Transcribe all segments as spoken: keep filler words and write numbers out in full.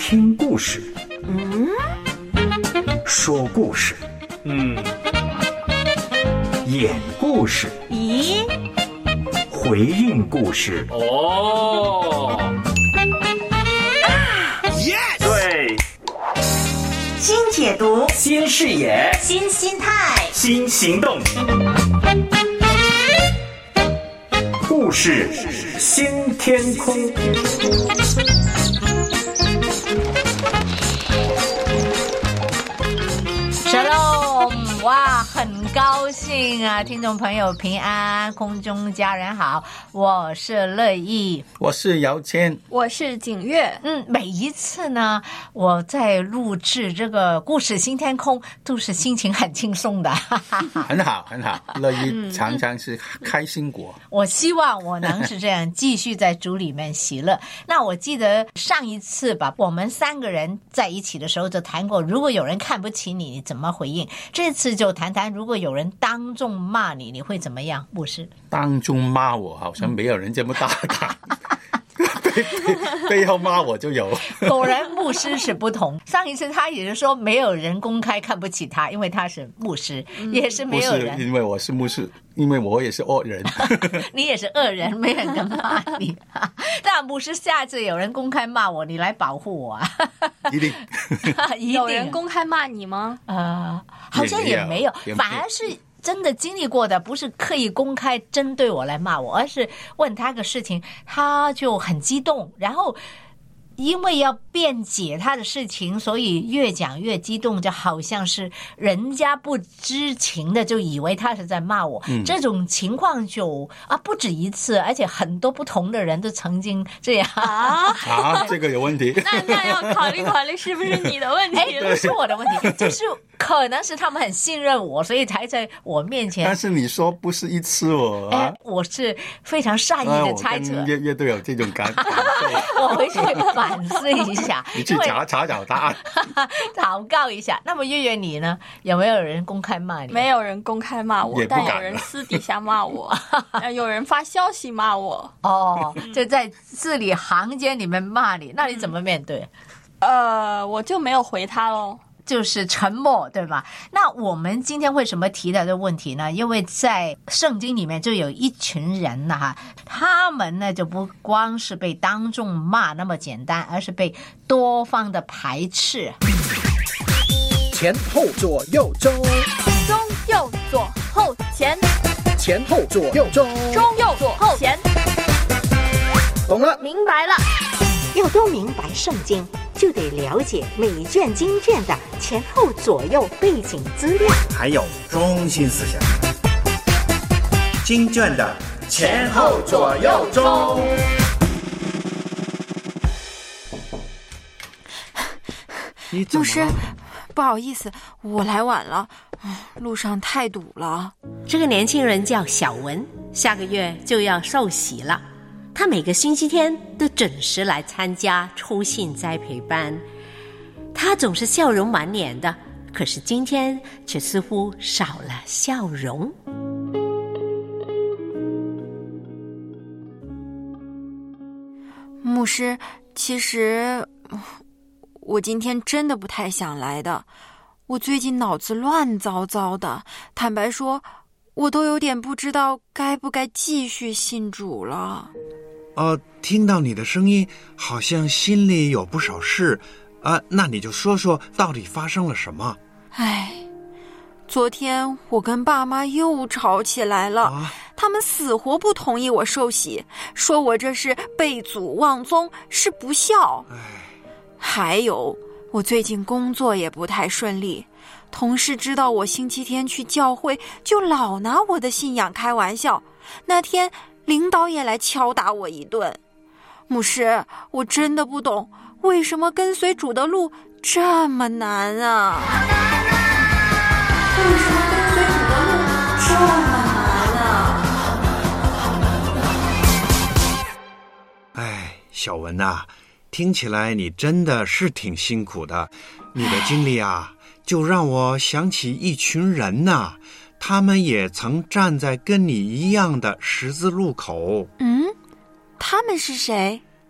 听故事， 嗯， 说故事， 嗯， 演故事， 咦， 回应故事。 哦， 对， 新解读， 新视野， 新心态， 新行动，故事新天空。 Shalom， 哇，很高兴啊，听众朋友平安，空中家人好，我是乐意， 我是姚谦， 我是景月。 嗯，每一次呢，我在录制这个故事新天空，都是心情很轻松的， 很好很好，乐意常常是开心果。 我希望我能是这样，继续在主里面喜乐。那我记得上一次吧，我们三个人在一起的时候就谈过，如果有人看不起你，你怎么回应？这次就谈谈，如果有人当众骂你，你会怎么样？牧师， 当众骂我，好像没有人这么大胆。背, 背, 背后骂我就有。 果然牧师是不同。上一次他也是说没有人公开看不起他，因为他是牧师，嗯、也是没有人。 不是因为我是牧师，因为我也是恶人。 你也是恶人，没人敢骂你。但牧师，下次有人公开骂我，你来保护我啊！ 一定。 一定有人公开骂你吗？ 呃，好像也没有，反而是。真的经历过的不是刻意公开针对我来骂我，而是问他个事情，他就很激动，然后因为要辩解他的事情，所以越讲越激动，就好像是人家不知情的就以为他是在骂我、嗯、这种情况就啊不止一次，而且很多不同的人都曾经这样啊啊，这个有问题。 那那要考虑考虑是不是你的问题了？ 哎，不是我的问题，就是可能是他们很信任我，所以才在我面前。 但是你说不是一次哦、啊， 哎，我是非常善意的猜测。 乐乐队有这种感觉。 我回去反思一下， 你去查查找答案， 祷告一下。那么月月你呢？有没有人公开骂你？ 没有人公开骂我，但有人私底下骂我，有人发消息骂我。 哦，就在字里行间里面骂你，那你怎么面对？ 呃，我就没有回他咯。 就是沉默，对吧？那我们今天为什么提到这个问题呢？因为在圣经里面就有一群人呢，他们呢就不光是被当众骂那么简单，而是被多方的排斥。 前后左右中， 中右左后前， 前后左右中， 中右左后前。 懂了， 明白了。 要多明白圣经，就得了解每卷经卷的前后左右背景资料， 还有中心思想。经卷的前后左右中。 你怎么了？ 牧师，不好意思，我来晚了，路上太堵了。 这个年轻人叫小文，下个月就要受洗了。他每个星期天都准时来参加初信栽培班，他总是笑容满脸的，可是今天却似乎少了笑容。 牧师，其实我今天真的不太想来的，我最近脑子乱糟糟的，坦白说我都有点不知道该不该继续信主了。 呃，听到你的声音，好像心里有不少事，啊、呃，那你就说说到底发生了什么？ 唉，昨天我跟爸妈又吵起来了，啊、他们死活不同意我受洗，说我这是背祖忘宗，是不孝。唉，还有，我最近工作也不太顺利，同事知道我星期天去教会，就老拿我的信仰开玩笑。那天领导也来敲打我一顿。牧师，我真的不懂，为什么跟随主的路这么难啊？为什么跟随主的路这么难啊？ 哎，小文啊，听起来你真的是挺辛苦的。你的经历啊，就让我想起一群人呐、啊。他们也曾站在跟你一样的十字路口。 嗯，他们是谁？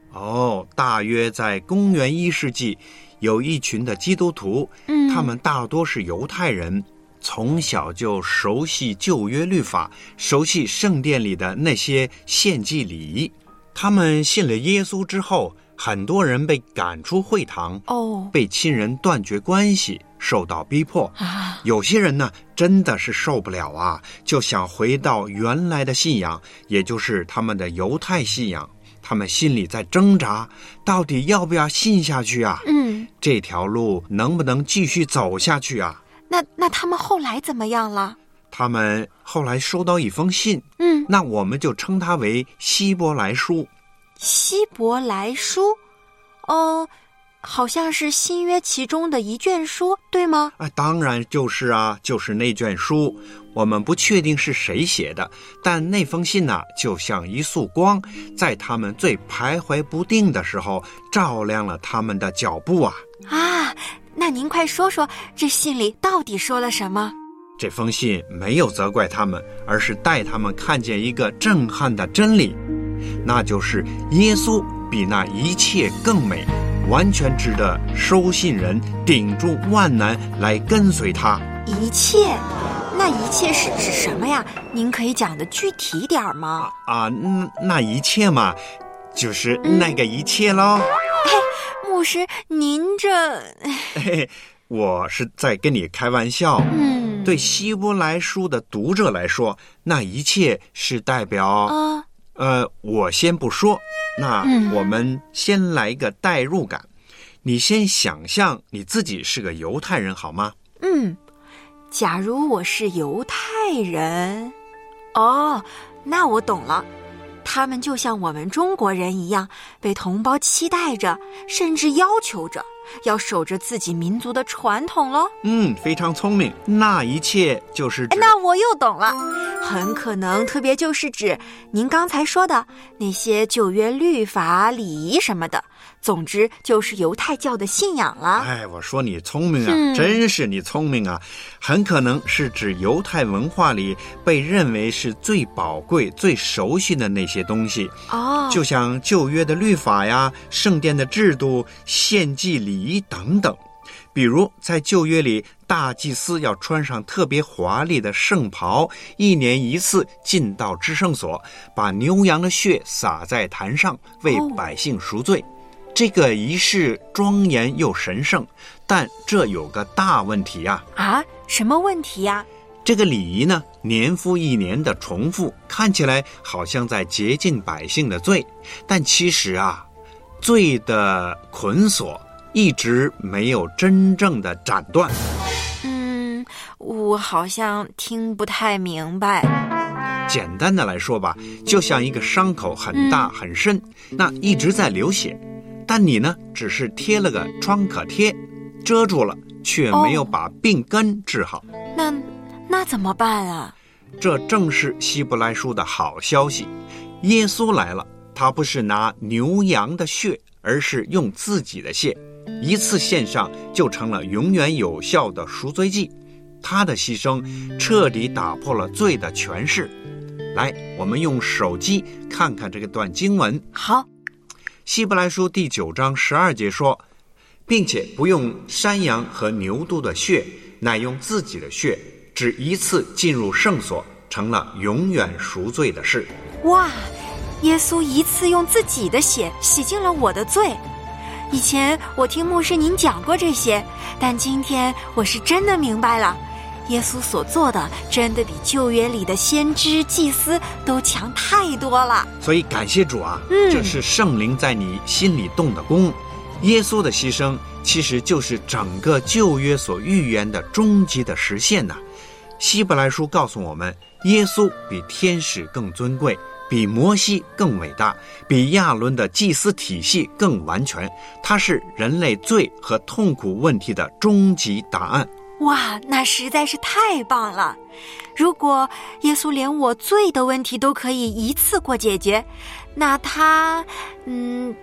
哦，大约在公元一世纪，有一群的基督徒， 嗯， 他们大多是犹太人，从小就熟悉旧约律法，熟悉圣殿里的那些献祭礼仪。他们信了耶稣之后，很多人被赶出会堂， 哦， 被亲人断绝关系，受到逼迫啊。 有些人呢，真的是受不了啊，就想回到原来的信仰，也就是他们的犹太信仰。他们心里在挣扎，到底要不要信下去啊？ 嗯， 这条路能不能继续走下去啊？ 那那他们后来怎么样了？ 他们后来收到一封信， 嗯， 那我们就称它为希伯来书。 希伯来书，哦、呃，好像是新约其中的一卷书，对吗？ 啊，当然就是啊，就是那卷书。我们不确定是谁写的，但那封信啊，就像一束光，在他们最徘徊不定的时候，照亮了他们的脚步啊！ 啊，那您快说说，这信里到底说了什么？ 这封信没有责怪他们，而是带他们看见一个震撼的真理，那就是耶稣比那一切更美，完全值得收信人顶住万难来跟随他。 一切？那一切是指什么呀？您可以讲得具体点吗？ 啊，那那一切嘛，就是那个一切咯。 嘿，牧师，您这…… 嘿，我是在跟你开玩笑。 嗯， 对希伯来书的读者来说，那一切是代表…… 啊， 呃，我先不说，那我们先来一个代入感。嗯，你先想象你自己是个犹太人好吗？ 嗯。假如我是犹太人，哦，那我懂了。他们就像我们中国人一样，被同胞期待着，甚至要求着，要守着自己民族的传统咯。 嗯，非常聪明。那一切就是指…… 那我又懂了，很可能特别就是指您刚才说的那些旧约律法、礼仪什么的。总之就是犹太教的信仰了。 哎，我说你聪明啊， 嗯， 真是你聪明啊！很可能是指犹太文化里被认为是最宝贵、最熟悉的那些东西。 哦， 就像旧约的律法呀、圣殿的制度、献祭礼仪等等。比如在旧约里，大祭司要穿上特别华丽的圣袍，一年一次进到至圣所，把牛羊的血洒在坛上，为百姓赎罪。哦，这个仪式庄严又神圣，但这有个大问题呀！ 啊，什么问题呀？ 这个礼仪呢，年复一年的重复，看起来好像在洁净百姓的罪，但其实啊，罪的捆锁一直没有真正的斩断。 嗯，我好像听不太明白。 简单的来说吧，就像一个伤口很大很深，嗯，那一直在流血。但你呢，只是贴了个创可贴，遮住了，却没有把病根治好。 哦，那那怎么办啊？ 这正是希伯来书的好消息。耶稣来了，他不是拿牛羊的血，而是用自己的血，一次献上就成了永远有效的赎罪祭。他的牺牲彻底打破了罪的权势。来，我们用手机看看这个段经文。 好。 希伯来书第九章十二节说，并且不用山羊和牛犊的血，乃用自己的血，只一次进入圣所，成了永远赎罪的事。 哇，耶稣一次用自己的血洗净了我的罪。以前我听牧师您讲过这些，但今天我是真的明白了，耶稣所做的真的比旧约里的先知祭司都强太多了。 所以感谢主啊， 嗯， 这是圣灵在你心里动的工。耶稣的牺牲其实就是整个旧约所预言的终极的实现呐、啊。希伯来书告诉我们，耶稣比天使更尊贵，比摩西更伟大，比亚伦的祭司体系更完全，他是人类罪和痛苦问题的终极答案。 哇，那实在是太棒了！如果耶稣连我罪的问题都可以一次过解决，那他，嗯，他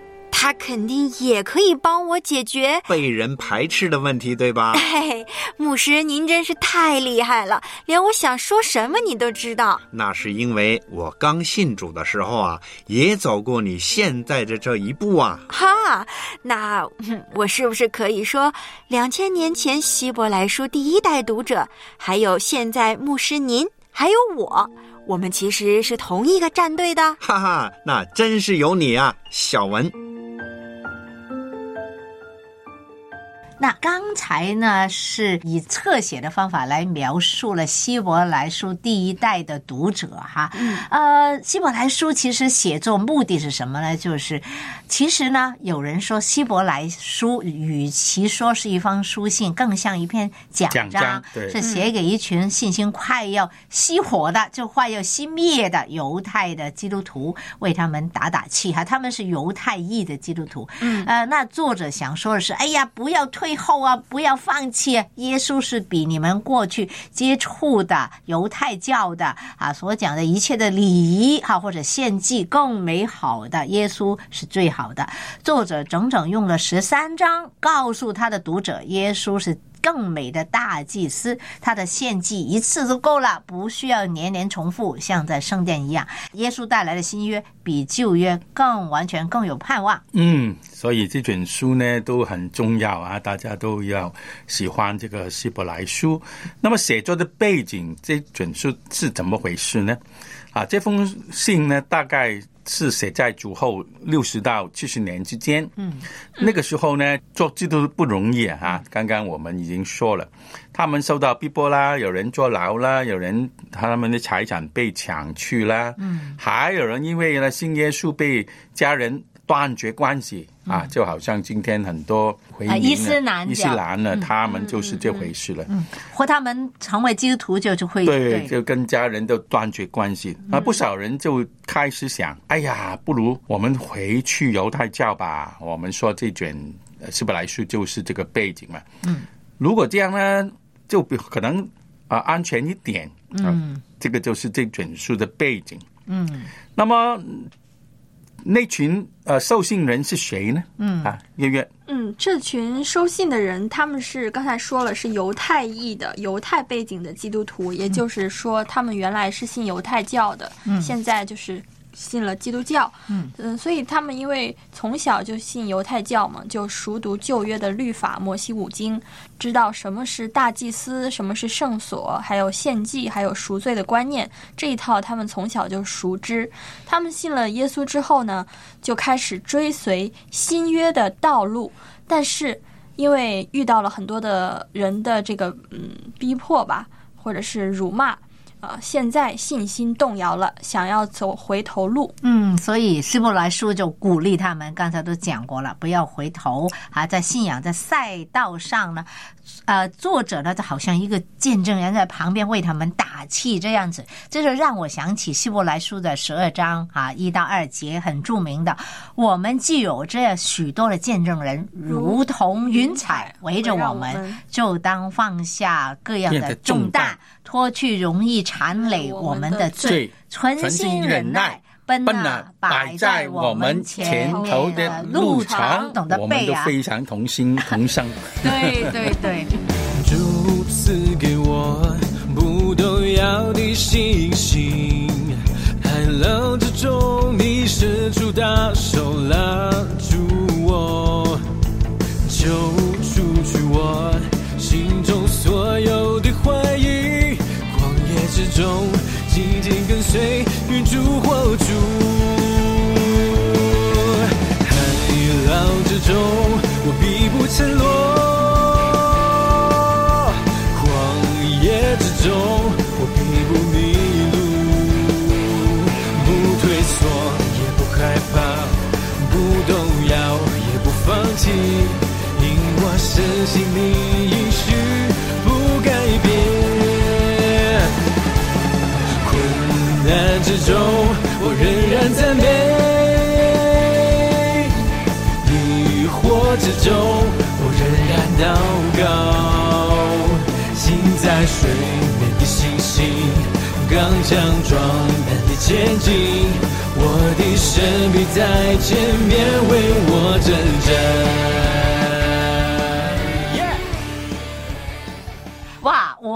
他肯定也可以帮我解决被人排斥的问题，对吧？ 哎，牧师您真是太厉害了，连我想说什么你都知道。 那是因为我刚信主的时候啊，也走过你现在的这一步啊。 哈，那我是不是可以说两千年前希伯来书第一代读者，还有现在牧师您，还有我，我们其实是同一个战队的？ 哈哈，那真是有你啊，小文。 那刚才呢是以侧写的方法来描述了希伯来书第一代的读者哈，嗯、呃，希伯来书其实写作目的是什么呢？就是其实呢，有人说希伯来书与其说是一封书信，更像一篇讲章， 讲章对是写给一群信心快要熄火的，就快要熄灭的犹太的基督徒，为他们打打气哈。他们是犹太裔的基督徒，嗯，呃，那作者想说的是，哎呀，不要退后啊，不要放弃啊！耶稣是比你们过去接触的犹太教的啊所讲的一切的礼仪哈或者献祭更美好的，耶稣是最好的。作者整整用了十三章告诉他的读者，耶稣是更美的大祭司，他的献祭一次就够了，不需要年年重复，像在圣殿一样。耶稣带来的新约比旧约更完全，更有盼望。 嗯，所以这卷书呢都很重要啊，大家都要喜欢这个希伯来书。那么写作的背景，这卷书是怎么回事呢？啊，这封信呢大概是写在主后六十到七十年之间。嗯，那个时候呢，做基督徒不容易啊。刚刚我们已经说了，他们受到逼迫啦，有人坐牢啦，有人他们的财产被抢去啦，嗯，还有人因为呢信耶稣被家人断绝关系啊，就好像今天很多回民、啊、 伊斯兰伊斯兰呢、嗯，他们就是这回事了。 嗯，或他们成为基督徒就就会对, 对，就跟家人都断绝关系。啊，不少人就开始想，哎呀，不如我们回去犹太教吧。我们说这卷希伯来书就是这个背景嘛。嗯，如果这样呢，就可能啊、呃、安全一点。嗯、啊，这个就是这卷书的背景。嗯，那么。那群呃收信人是谁呢？嗯啊，月月。 嗯，这群收信的人，他们是刚才说了是犹太裔的、犹太背景的基督徒，也就是说，他们原来是信犹太教的，嗯，现在就是信了基督教。嗯嗯，所以他们因为从小就信犹太教嘛，就熟读旧约的律法、摩西五经，知道什么是大祭司，什么是圣所，还有献祭，还有赎罪的观念，这一套他们从小就熟知。他们信了耶稣之后呢，就开始追随新约的道路，但是因为遇到了很多的人的这个嗯逼迫吧，或者是辱骂。呃，现在信心动摇了，想要走回头路。 嗯，所以希伯来书就鼓励他们，刚才都讲过了，不要回头啊，在信仰在赛道上呢，呃，作者呢就好像一个见证人在旁边为他们打气这样子，这就让我想起希伯来书的十二章啊一到二节很著名的，我们既有这许多的见证人，如同云彩围着我们，就当放下各样的重担，脱去容易缠累我们的罪，存心忍耐，奔啊摆在我们前头的路程，懂得背啊， 我们都非常同心同声。 对对对， 主赐给我不动摇的信心，海浪之中你伸出大手拉住我，救出去我心中所有的怀疑，旷野之中紧紧跟随云柱火柱，海浪之中我必不沉落，旷野之中我必不迷路，不退缩也不害怕，不动摇也不放弃，因我深信你应许不改变。困难之中我仍然赞美，疑惑之中我仍然祷告，行在水面的信心，刚强壮胆的前进，我的神必在前面为我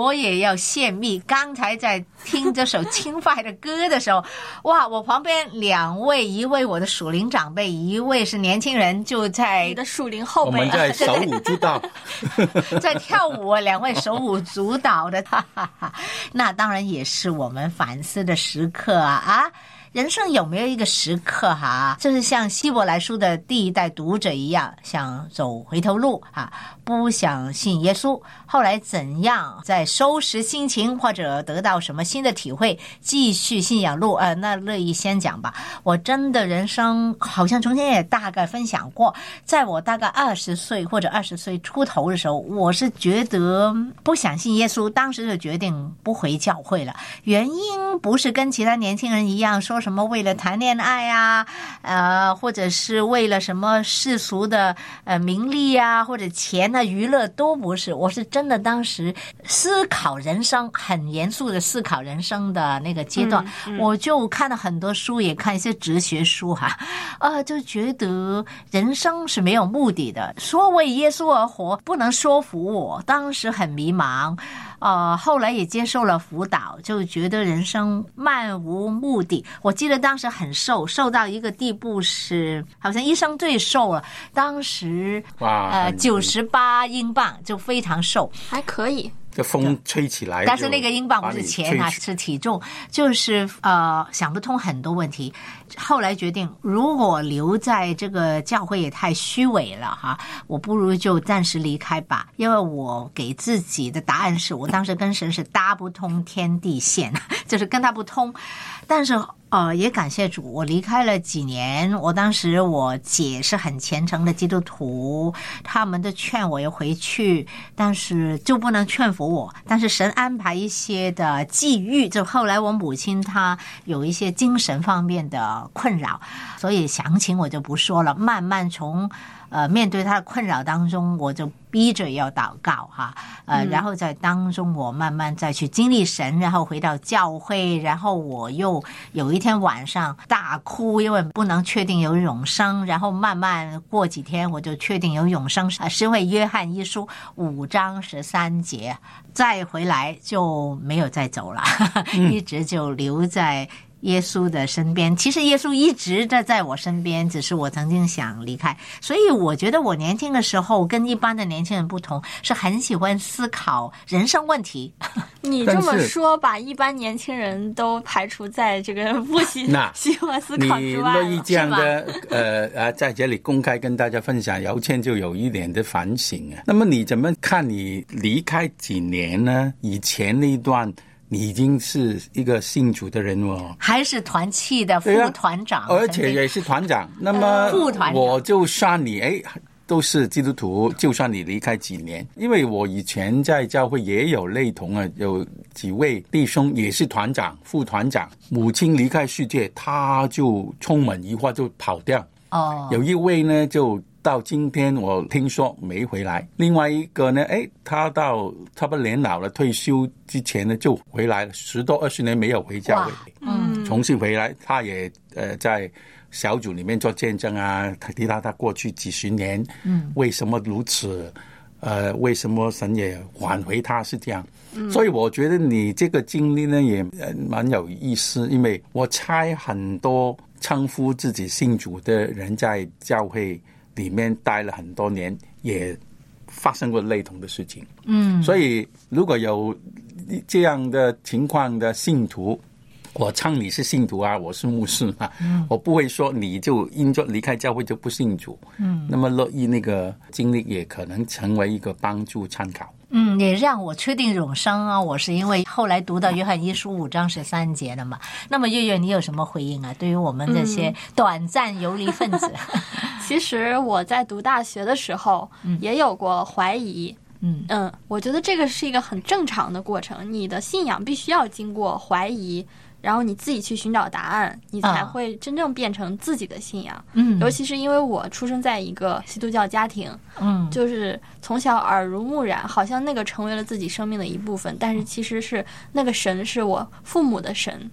我也要献蜜。刚才在听这首轻快的歌的时候，哇，我旁边两位，一位我的属灵长辈，一位是年轻人，就在你的属灵后辈， 我们在手舞足蹈， 在跳舞，两位手舞足蹈的，哈哈哈。那当然也是我们反思的时刻啊啊！人生有没有一个时刻哈、啊，就是像希伯来书的第一代读者一样，想走回头路啊，不想信耶稣，后来怎样在收拾心情或者得到什么新的体会，继续信仰路？呃，那乐意先讲吧。我真的人生好像中间也大概分享过，在我大概二十岁或者二十岁出头的时候，我是觉得不想信耶稣，当时就决定不回教会了。原因不是跟其他年轻人一样说什么为了谈恋爱啊，呃，或者是为了什么世俗的呃名利啊，或者钱啊、娱乐，都不是。我是真的当时思考人生，很严肃的思考人生的那个阶段，嗯嗯、我就看了很多书，也看一些哲学书哈、啊，呃，就觉得人生是没有目的的，说为耶稣而活不能说服我，当时很迷茫。呃，后来也接受了辅导，就觉得人生漫无目的。我记得当时很瘦，瘦到一个地步是好像一生最瘦了。当时哇， 呃九十八英镑，就非常瘦， 还可以。 这风吹起来， 但是那个英镑不是钱啊，是体重，就是呃想不通很多问题。后来决定，如果留在这个教会也太虚伪了哈，我不如就暂时离开吧。因为我给自己的答案是我当时跟神是搭不通天地线，就是跟他不通。但是呃，也感谢主，我离开了几年。我当时我姐是很虔诚的基督徒，他们的劝我要回去，但是就不能劝服我。但是神安排一些的际遇，就后来我母亲她有一些精神方面的困扰，所以详情我就不说了。慢慢从呃面对她的困扰当中，我就逼着要祷告哈，呃，然后在当中我慢慢再去经历神，然后回到教会，然后我又有一天晚上大哭，因为不能确定有永生，然后慢慢过几天我就确定有永生，是因为约翰一书五章十三节，再回来就没有再走了，一直就留在耶稣的身边。其实耶稣一直在在我身边，只是我曾经想离开。所以我觉得我年轻的时候跟一般的年轻人不同，是很喜欢思考人生问题。 你这么说，把一般年轻人都排除在这个不喜喜欢思考之外了。 你乐意这样的呃啊，在这里公开跟大家分享，姚谦就有一点的反省啊。那么你怎么看你离开几年呢？以前那一段你已经是一个信主的人哦， 还是团契的副团长， 而且也是团长。那么副团长， 我就算你哎，都是基督徒，就算你离开几年，因为我以前在教会也有类同啊，有几位弟兄也是团长、副团长，母亲离开世界，他就充满疑惑，就跑掉。 哦， 有一位呢就到今天我听说没回来，另外一个呢，哎，他到差不多年老了退休之前呢就回来了，十多二十年没有回教会，嗯，重新回来，他也呃在小组里面做见证啊，提到他过去几十年，嗯，为什么如此，呃，为什么神也挽回他是这样，嗯，所以我觉得你这个经历呢也呃蛮有意思，因为我猜很多称呼自己信主的人在教会里面待了很多年，也发生过类同的事情。嗯，所以如果有这样的情况的信徒，我称你是信徒啊，我是牧师啊，嗯，我不会说你就因着离开教会就不信主。嗯，那么乐意那个经历也可能成为一个帮助参考。 嗯，也让我确定永生啊！我是因为后来读到约翰一书五章十三节了嘛。那么月月，你有什么回应啊？对于我们这些短暂游离分子，嗯、 其实我在读大学的时候也有过怀疑。嗯嗯，我觉得这个是一个很正常的过程，你的信仰必须要经过怀疑，然后你自己去寻找答案，你才会真正变成自己的信仰。嗯，尤其是因为我出生在一个基督教家庭，嗯，就是从小耳濡目染，好像那个成为了自己生命的一部分，但是其实是那个神是我父母的神。嗯，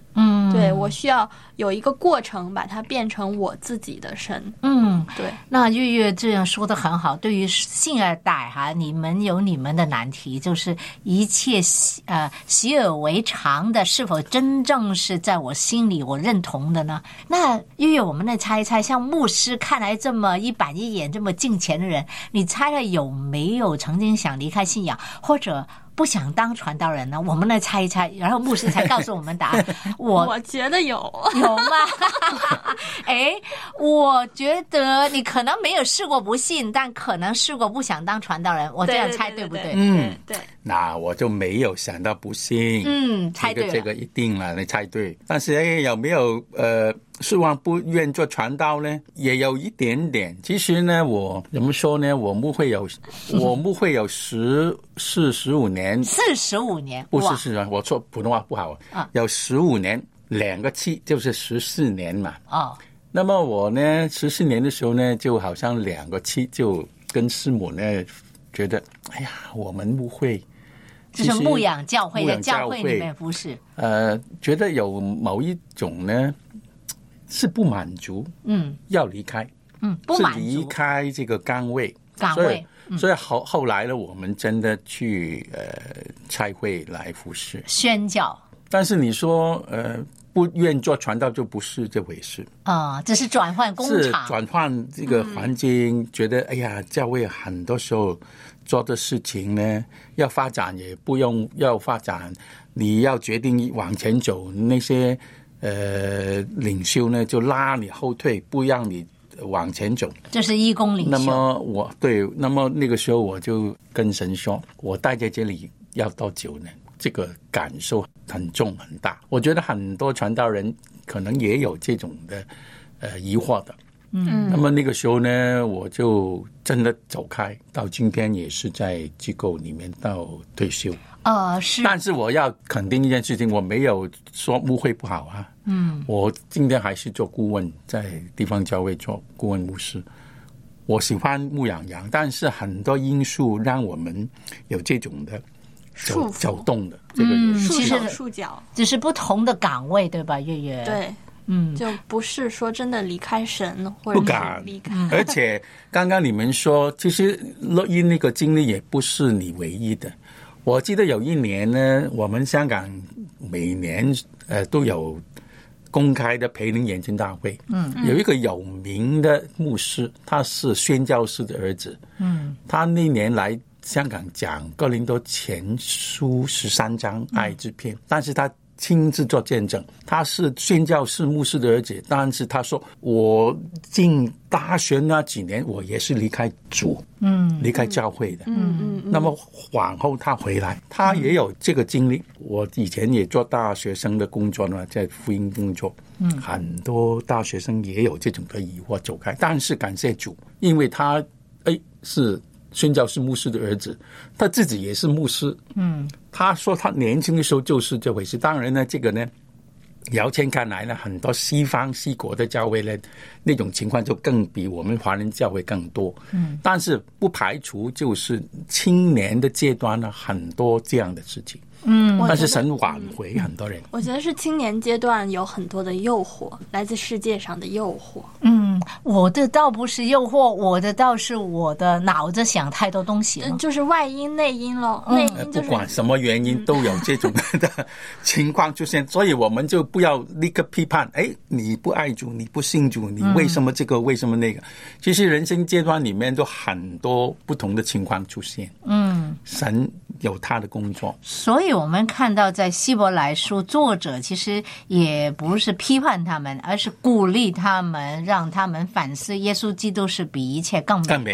嗯，对，我需要有一个过程，把它变成我自己的神。 嗯， 对。 那月月这样说的很好。对于信二代哈，你们有你们的难题，就是一切呃习以为常的，是否真正是在我心里我认同的呢？那月月，我们来猜一猜，像牧师看来这么一板一眼、这么敬虔的人，你猜了有没有曾经想离开信仰，或者不想当传道人呢？我们来猜一猜，然后牧师才告诉我们答案。我我觉得有有吗？哎，我觉得你可能没有试过不信，但可能试过不想当传道人。我这样猜 对, 对, 对, 对不对？ 嗯， 对。 那我就没有想到不信。 嗯，猜对了， 这个这个一定了，你猜对。但是哎，有没有呃？希望不愿做传道呢，也有一点点。其实呢，我怎么说呢？我牧会有，我牧会有十四十五年， 四十五年， 不是是啊，我说普通话不好啊，有十五年，两个七就是十四年嘛。 哦， 那么我呢，十四年的时候呢，就好像两个七，就跟师母呢觉得，哎呀，我们牧会。 就是牧养教会的教会里面不是， 呃，觉得有某一种呢。是不满足， 嗯， 要离开， 嗯，不满足， 是离开这个岗位， 岗位， 所以、 嗯、 所以后后来呢，我们真的去呃差会来服侍宣教。 但是你说呃不愿做传道就不是这回事啊、呃，这是转换工厂， 是转换这个环境，嗯、觉得哎呀，教会很多时候做的事情呢，要发展也不用要发展，你要决定往前走那些。呃，领袖呢就拉你后退，不让你往前走， 这是义工领袖。 那么我对，那么那个时候我就跟神说，我待在这里要多久呢？这个感受很重很大。我觉得很多传道人可能也有这种的呃疑惑的。 嗯， 那么那个时候呢，我就真的走开，到今天也是在机构里面到退休。 呃，是， 但是我要肯定一件事情，我没有说牧会不好啊。 嗯， 我今天还是做顾问，在地方教会做顾问牧师。我喜欢牧养羊，但是很多因素让我们有这种的走走动的这个束手束脚， 只是不同的岗位，对吧？月月对。嗯，就不是说真的离开神，或者是离开。 而且刚刚你们说，其实乐音那个经历也不是你唯一的。我记得有一年呢，我们香港每年呃都有公开的培灵研经大会。 嗯， 有一个有名的牧师，他是宣教士的儿子。 嗯， 他那年来香港讲哥林多前书十三章爱之篇，嗯、但是他。亲自做见证，他是宣教士牧师的儿子，但是他说我进大学那几年，我也是离开主， 嗯， 离开教会的， 嗯嗯。 那么往后他回来，他也有这个经历。我以前也做大学生的工作呢，在福音工作， 嗯， 很多大学生也有这种的疑惑走开，但是感谢主，因为他哎是。宣教士牧师的儿子，他自己也是牧师。 嗯， 他说他年轻的时候就是这回事。当然呢，这个呢，遥前看来呢，很多西方西国的教会呢，那种情况就更比我们华人教会更多。 嗯， 但是不排除就是青年的阶段呢，很多这样的事情。 嗯， 但是神挽回很多人。 我觉得是青年阶段有很多的诱惑，来自世界上的诱惑。 嗯，我的倒不是诱惑，我的倒是我的脑子想太多东西了， 就是外因内因咯。嗯、内因、就是、 不管什么原因都有这种的情况出现，所以我们就不要立刻批判。哎，你不爱主，你不信主，你为什么这个、嗯、为什么那个？其实人生阶段里面都很多不同的情况出现。 嗯， 神有他的工作， 所以我们看到在希伯来书，作者其实也不是批判他们，而是鼓励他们，让他们反思耶稣基督是比一切更美的。 更美。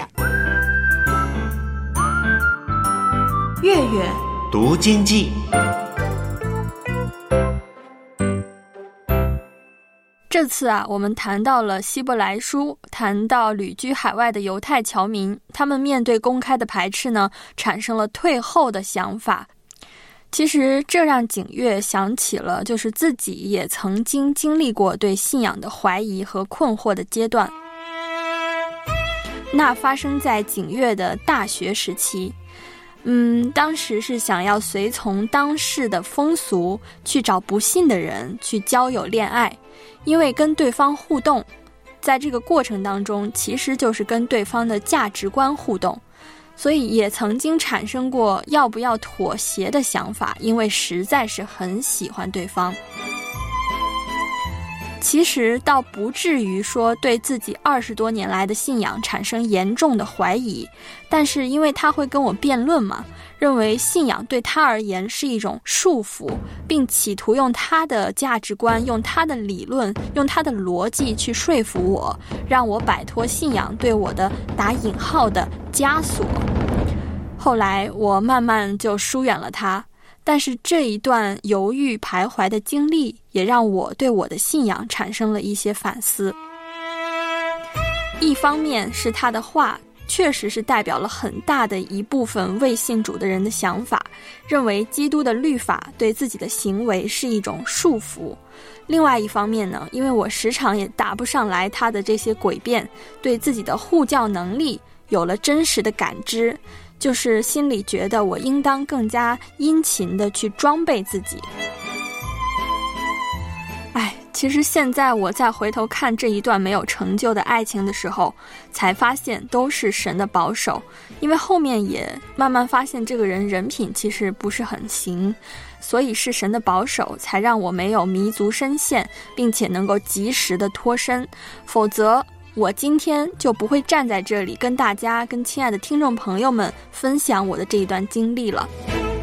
月月读经记。 这次啊，我们谈到了希伯来书，谈到旅居海外的犹太侨民，他们面对公开的排斥呢，产生了退后的想法。其实这让景月想起了，就是自己也曾经经历过对信仰的怀疑和困惑的阶段。那发生在景月的大学时期， 嗯，当时是想要随从当世的风俗，去找不信的人去交友恋爱，因为跟对方互动，在这个过程当中其实就是跟对方的价值观互动，所以也曾经产生过要不要妥协的想法，因为实在是很喜欢对方。其实倒不至于说对自己二十多年来的信仰产生严重的怀疑，但是因为他会跟我辩论嘛，认为信仰对他而言是一种束缚，并企图用他的价值观，用他的理论，用他的逻辑去说服我，让我摆脱信仰对我的打引号的枷锁。后来我慢慢就疏远了他，但是这一段犹豫徘徊的经历也让我对我的信仰产生了一些反思。一方面是他的话确实是代表了很大的一部分未信主的人的想法，认为基督的律法对自己的行为是一种束缚。另外一方面呢，因为我时常也答不上来他的这些诡辩，对自己的护教能力有了真实的感知，就是心里觉得我应当更加殷勤地去装备自己。哎，其实现在我再回头看这一段没有成就的爱情的时候，才发现都是神的保守，因为后面也慢慢发现这个人人品其实不是很行，所以是神的保守才让我没有迷足深陷，并且能够及时的脱身，否则我今天就不会站在这里跟大家，跟亲爱的听众朋友们分享我的这一段经历了。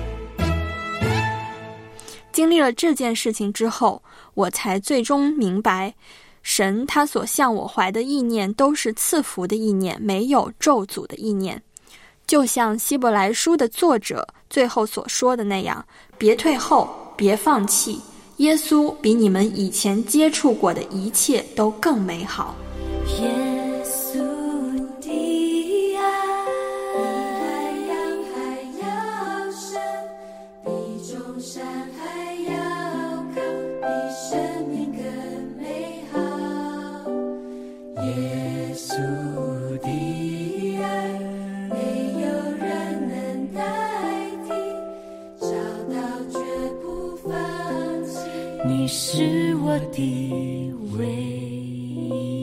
经历了这件事情之后，我才最终明白，神他所向我怀的意念都是赐福的意念，没有咒诅的意念。就像希伯来书的作者最后所说的那样，别退后，别放弃，耶稣比你们以前接触过的一切都更美好。 耶稣的爱比海洋还要深，比众山还要高，比生命更美好。耶稣的爱没有人能代替，找到绝不放弃，你是我的唯一。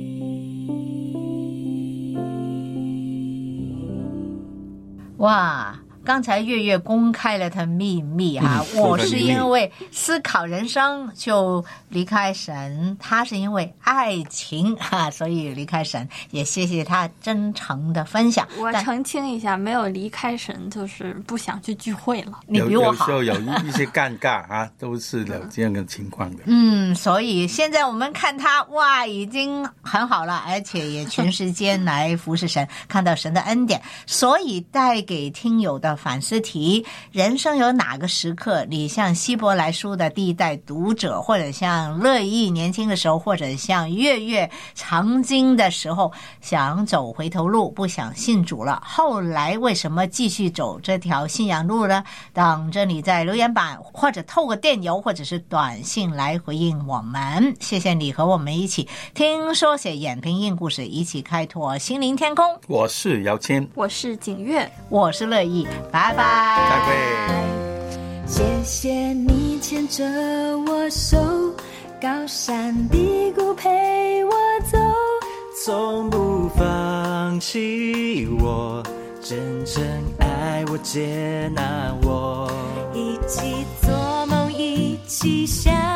哇，刚才月月公开了他秘密哈、啊嗯、 我是因为思考人生就离开神，他是因为爱情哈、啊，所以离开神，也谢谢他真诚的分享。 我澄清一下，没有离开神，就是不想去聚会了。 你比我好， 有有时候有一些尴尬啊，都是有这样的情况的。 嗯，所以现在我们看他哇，已经很好了，而且也全时间来服侍神，看到神的恩典，所以带给听友的反思题：人生有哪个时刻，你像希伯来书的第一代读者，或者像乐意年轻的时候，或者像月月曾经的时候，想走回头路，不想信主了，后来为什么继续走这条信仰路呢？等着你在留言板或者透过电邮或者是短信来回应我们。谢谢你和我们一起听说写演评印故事，一起开拓心灵天空。 我是姚谦， 我是景月， 我是乐意，拜拜， 拜拜。 谢谢你牵着我手，高山低谷陪我走， 从不放弃我，真正爱我接纳我， 一起做梦，一起想